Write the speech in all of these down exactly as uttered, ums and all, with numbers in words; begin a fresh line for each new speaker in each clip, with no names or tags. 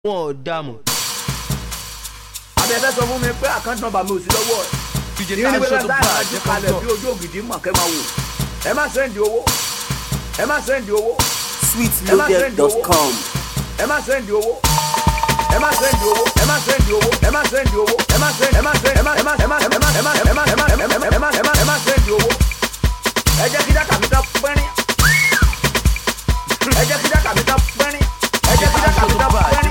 Wọ́n dààmú.
Abẹ́fẹ́ sọ fún mi pé àkáǹtì nọ́mbà mi ò sí lọ́wọ́ ẹ̀. Ní ní wẹ́rẹ́ sáà rájú kalẹ̀ bí ojú ògidì mọ̀ kẹ́ máa wò. Ẹ má sẹ́ndì owó. Ẹ má sẹ́ndì owó.
sweet loaded dot com.
Ẹ má sẹ́ndì owó. Ẹ má sẹ́ndì owó. Ẹ má sẹ́ndì owó. Ẹ má sẹ́ndì owó. Ẹ má sẹ́ndì ẹ má sẹ́ndì ẹ má ẹ má ẹ má ẹ má ẹ má ẹ má ẹ má ẹ má ẹ má ẹ má ẹ má ẹ má sẹ́ndì owó. Ẹ jẹ́ kí dákà mi ta pẹ́rín. Ẹ jẹ́ kí dákà mi ta pẹ́rín. Ẹ jẹ́ kí dákà mi ta pẹ́rín.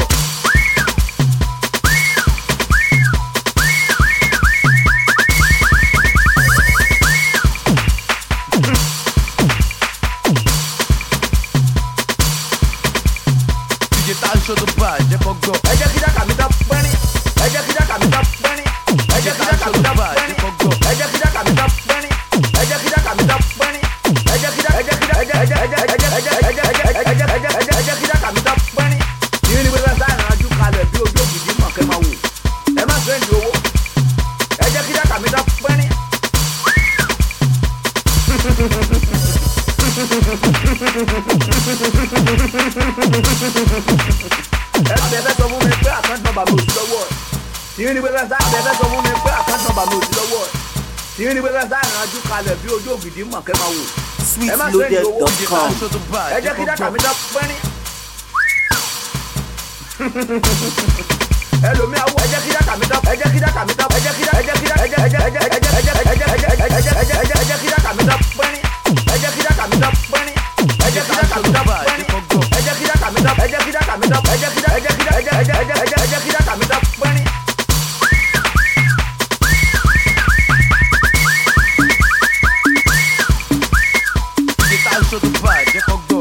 Show the bar, jẹ́ kó gbọ́.
Ẹ jẹ́ kí dákà mi ta pẹ́rín. Ẹ jẹ́ kí dákà mi ta pẹ́rín. Ẹ jẹ́ kí dákà mi ta pẹ́rín. Ẹ jẹ́ kí dákà mi ta pẹ́rín. Ẹ jẹ́ kí dákà mi ta pẹ́rín. Ẹ jẹ́ kí dákà ẹ jẹ́ kí dákà ẹ jẹ́ ẹ jẹ́ ẹ jẹ́ ẹ jẹ́ ẹ jẹ́ ẹ jẹ́ ẹ jẹ́ ẹ jẹ́ ẹ jẹ́ kí dákà mi ta pẹ́rín. Yìí ni wíwẹ́ sáà ìrìnàjò kalẹ̀ bí ojú ògidì mọ̀ kẹ́ máa wò. Ẹ má sẹ́ndì owó. Ẹ jẹ́ kí dákà mi ta pẹ́rín. Abẹ́fẹ́ sọ fún mi pé àkáǹtì nọ́mbà mi ò sí lọ́wọ́ ẹ̀. Yìí ni wẹ́rẹ́ sáà abẹ́fẹ́ sọ fún mi pé àkáǹtì nọ́mbà mi ò sí lọ́wọ́ ẹ̀. Yìí ni wẹ́rẹ́ sáà ìrìnàjò kalẹ̀ bí ojú ògidì mọ̀ kẹ́ máa wò.
sweet loaded dot com.
Ẹ jẹ́ kí dákà mi ta pẹ́rín. Ẹlòmíà wọ ẹ jẹ́ kí dákà mi ta ẹ jẹ́ kí dákà mi ta ẹ jẹ́ kí dákà ẹ jẹ́ kí dákà ẹ jẹ́ ẹ jẹ́ ẹ jẹ́ ẹ jẹ́ ẹ jẹ́ ẹ jẹ́ ẹ jẹ́ ẹ jẹ́ ẹ jẹ́ ẹ jẹ́ kí dákà mi ta pẹ́rín. Ẹ jẹ́ kí dákà mi ta pẹ́rín. Ẹ jẹ́ kí dákà mi ta pẹ́rín. Ẹ jẹ́ kí dákà mi ta ẹ jẹ́ kí dákà mi ta ẹ jẹ́ kí dákà ẹ jẹ́ kí dákà ẹ jẹ́ ẹ jẹ́ ẹ jẹ́ ẹ jẹ́ kí dákà mi ta pẹ́rín.
Show the bar, jẹ́ kó gbọ́.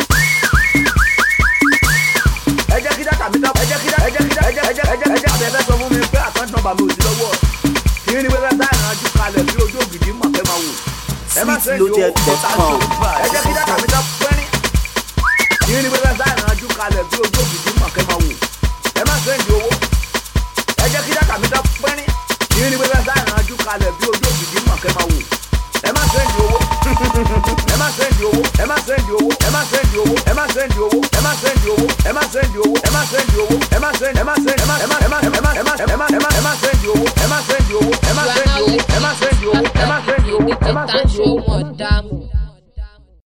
Ẹ jẹ́ kí dákà mi ta ẹ jẹ́ kí dákà ẹ jẹ́ kí dákà ẹ jẹ́ ẹ jẹ́ ẹ jẹ́ ẹ jẹ́ abẹ́fẹ́ sọ fún mi pé àkáǹtì nọ́mbà mi ò sí lọ́wọ́ ẹ̀. Yìí ni wẹ́rẹ́ sáà ìrìnàjò kalẹ̀ bí ojú ògidì mọ̀ kẹ́ máa wò. Ẹ má
sweet
sẹ́ndì owó.
loaded dot com.
Ẹ jẹ́ kí dákà mi ta pẹ́rín. Yìí ni wẹ́rẹ́ sáà ìrìnàjò kalẹ̀ bí ojú ògidì mọ̀ kẹ́ máa wò. Ẹ má sẹ́ndì owó. Ẹ jẹ́ kí dákà mi ta pẹ́rín. Yìí ni wẹ́rẹ́ sáà ìrìnàjò kalẹ̀ bí ojú ògidì mọ̀ kẹ́ máa wò. Ẹ má sẹ́ndì owó. Ẹ má sẹ́ndì owó. Ẹ má sẹ́ndì owó. Ẹ má sẹ́ndì owó. Ẹ má sẹ́ndì owó. Ẹ má sẹ́ndì owó. Ẹ má sẹ́ndì owó. Ẹ má sẹ́ndì owó. Ẹ má sẹ́ndì ẹ má sẹ́ndì ẹ má ẹ má ẹ má ẹ má ẹ má ẹ má ẹ má ẹ má sẹ́ndì owó. Ẹ má sẹ́ndì owó. Ẹ má sẹ́ndì owó. Ẹ má sẹ́ndì owó. Ẹ má sẹ́ndì owó. Ẹ má sẹ́ndì owó.
Show more damn.